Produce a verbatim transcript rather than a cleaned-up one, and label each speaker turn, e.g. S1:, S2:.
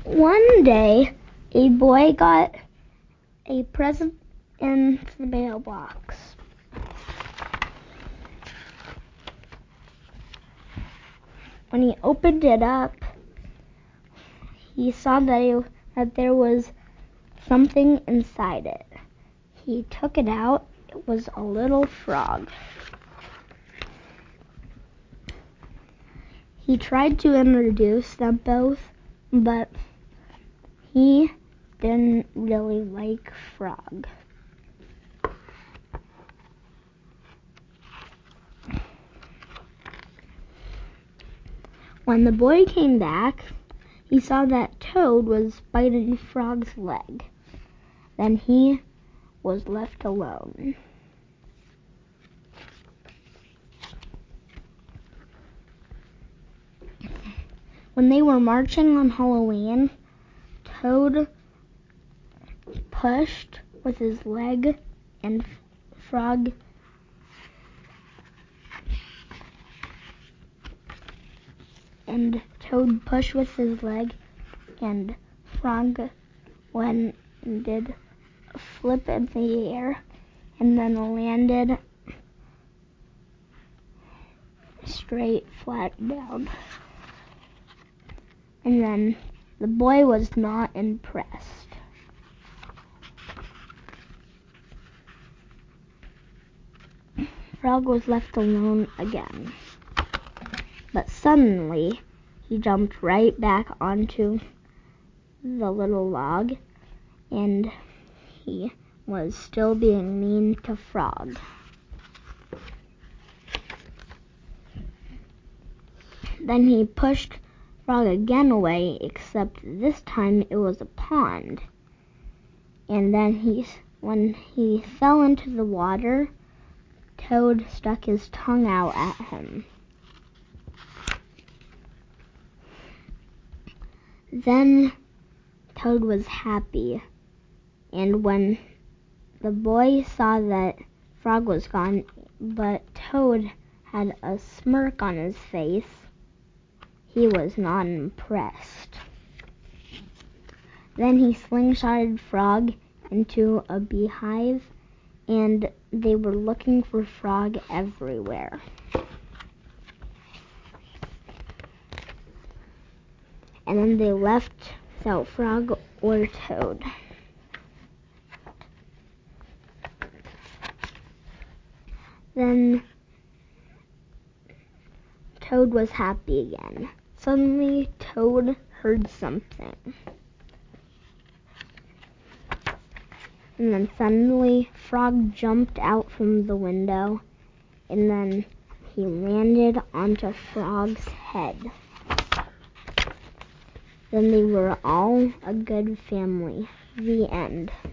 S1: One day, a boy got a present in the mailbox. When he opened it up, he saw that, he, that there was something inside it. He took it out. It was a little frog. He tried to introduce them both, but he didn't really like frog. When the boy came back, he saw that Toad was biting Frog's leg. Then he was left alone. When they were marching on Halloween, Toad pushed with his leg and Frog and Toad pushed with his leg and Frog went and did a flip in the air and then landed straight flat down. And then the boy was not impressed. Frog was left alone again. But suddenly, he jumped right back onto the little log, and he was still being mean to Frog. Then he pushed Frog again away, except this time it was a pond. And then he, when he fell into the water, Toad stuck his tongue out at him. Then Toad was happy, and when the boy saw that Frog was gone, but Toad had a smirk on his face, he was not impressed. Then he slingshotted Frog into a beehive, and they were looking for Frog everywhere. And then they left without Frog or Toad. Then Toad was happy again. Suddenly, Toad heard something. And then suddenly, Frog jumped out from the window, and then he landed onto Frog's head. Then they were all a good family. The end.